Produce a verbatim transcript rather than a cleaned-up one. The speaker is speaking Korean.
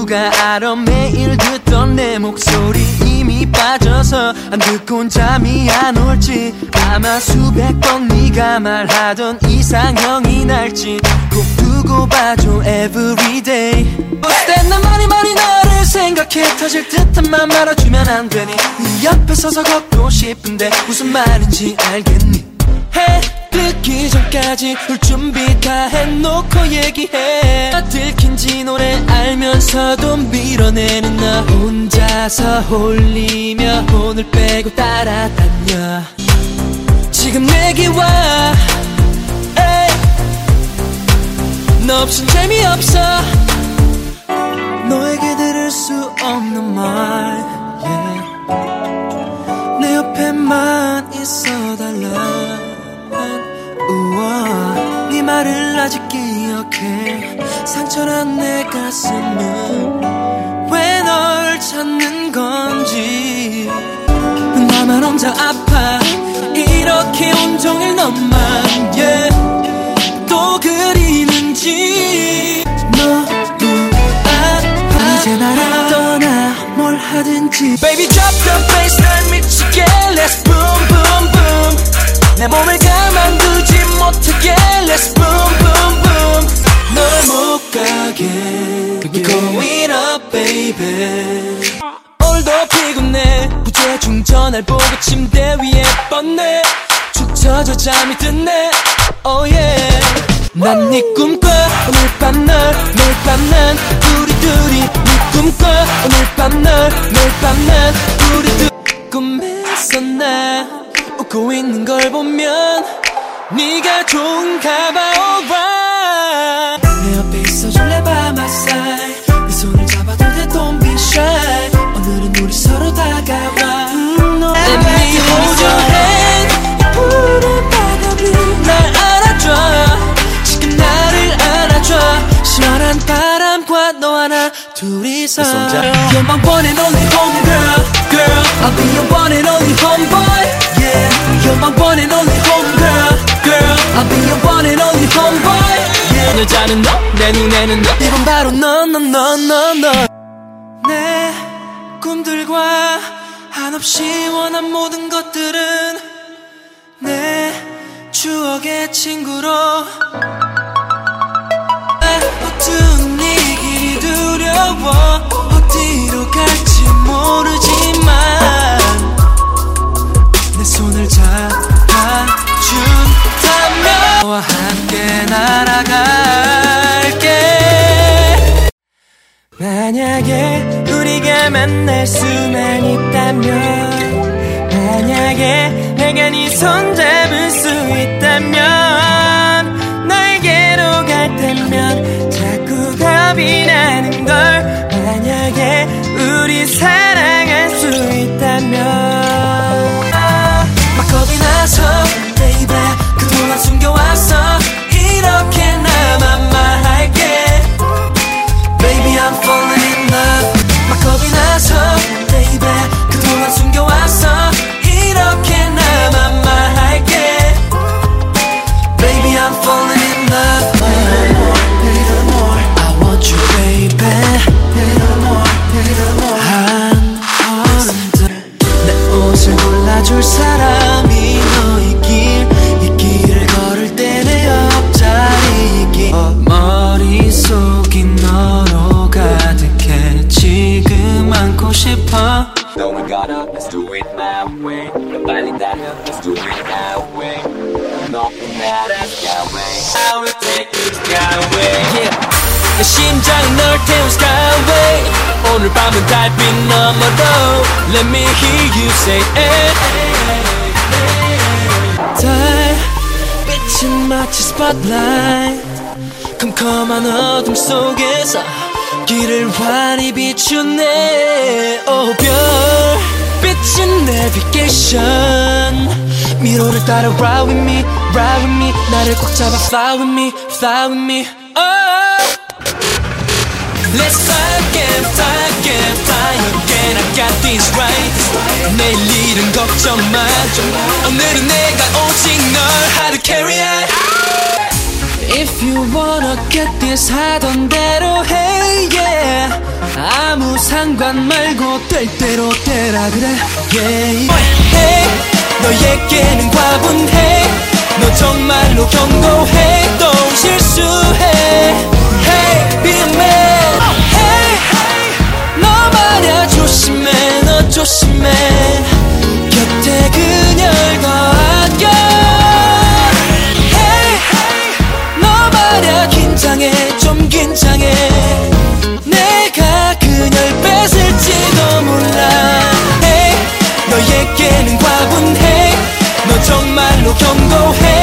누가 알아 매일 듣던 내 목소리 이미 빠져서 안 듣곤 잠이 안 올지 아마 수백 번 네가 말하던 이상형이 날지 꼭 두고 봐줘 everyday. 어때 난 많이 많이 너를 생각해 터질 듯한 맘 말아주면 안 되니 네 옆에 서서 걷고 싶은데 무슨 말인지 알겠니. 해 듣기 전까지 울 준비 다 해놓고 얘기해. 들킨지 노래 알면서도 밀어내는 나 혼자서 홀리며 오늘 빼고 따라다녀. 지금 내게 와 에이. 너 없인 재미없어. 너에게 들을 수 없는 말 yeah. 내 옆에만 있어달라. 우와, 네 말을 아직 기억해. 상처난 내 가슴은 왜 널 찾는 건지. 나만 혼자 아파 이렇게 온종일 너만 yeah. 또 그리는지. 너무 아파 이제 나를 떠나 뭘 하든지. Baby drop the bass 날 미치게 Let's boom boom boom. 내 몸을 가만두지 못하게 Let's boom boom boom. 널 못 가게 We're going up baby. 오늘도 피곤해 부재중 전화를 보고 침대 위에 뻗네. 축 처져 잠이 드네 oh yeah. 난 네 꿈꿔 오늘 밤 널 매일 밤 난 우리 둘이 네 꿈꿔 오늘 밤 널 매일 밤 난 우리 둘이 꿈에서 나 웃고 있는 걸 보면 네가 좋은가 봐 alright. 내 옆에 있어줄래 by my side. 네 손을 잡아둘 때 don't be shy. 오늘은 우리 서로 다가와 mm, no, Let me hold your hand. 이 푸른 바람이 날 안아줘. 지금 나를 안아줘. 시원한 바람과 너 하나 둘이서 You're my one and only home girl, girl. I'll be your one and only homeboy. You're my one and only home girl, girl. I'll be your one and only homeboy. Yeah. 여자는 너, 내 눈에는 너. 이건 바로 너, 너, 너, 너, 너. 내 꿈들과 한없이 원한 모든 것들은 내 추억의 친구로. 어두운 네 길이 두려워. 어디로 갈지 모르지만 내 손을 잡아준다면 너와 함께 날아갈게. 만약에 우리가 만날 수만 있다면 만약에 내가 네 손 잡을 수 있다면 너에게로 갈 때면 자꾸 겁이 나는 걸. 만약에 우리 사랑할 수 있다면 막 겁이 나서 baby 그동안 숨겨왔어 이렇게 나만 말할게. Baby I'm falling in love. 막 겁이 나서 baby 그동안 숨겨왔어 이렇게 나만 말할게. Baby I'm falling in love. Little more, little more. I want you baby. Little more, little more. 한 번더 내 옷을 골라줄 사람이 너이길. 이 길을 걸을 때 내 옆자리이길. 어, 머릿속이 너로 가득해. 지금 안고 싶어. No we gotta let's do it my way. 빨리 달려 let's do it our way. Nothing matters your way. I will take you skyway. Yeah. 내 심장이 널 태운 skyway. 오늘 밤은 달빛 너머로 Let me hear you say it. 달빛은 마치 spotlight. 컴컴한 어둠 속에서 길을 환히 비추네. oh, 별빛은 navigation. 미로를 따라 ride with me, ride with me. 나를 꽉 잡아 fly with me, fly with me. oh. Let's fly again, fly again, fly again. I got this right. 내일은 걱정 마. 오늘은 내가 오직 널 how to carry it. If you wanna get this 하던 대로 hey yeah. 순간 말고 될 대로 되라 그래 yeah. Hey, 너에게는 과분해 너 정말로 경고해 또 실수해 Hey, be a man Hey, 너 말야 조심해 너 조심해 곁에 그녀를 더 아껴 Hey, 너 말야 긴장해 좀 긴장해 내가 그녀를 뺏을지도 몰라 Hey, 너에게는 과분해 너 정말로 경고해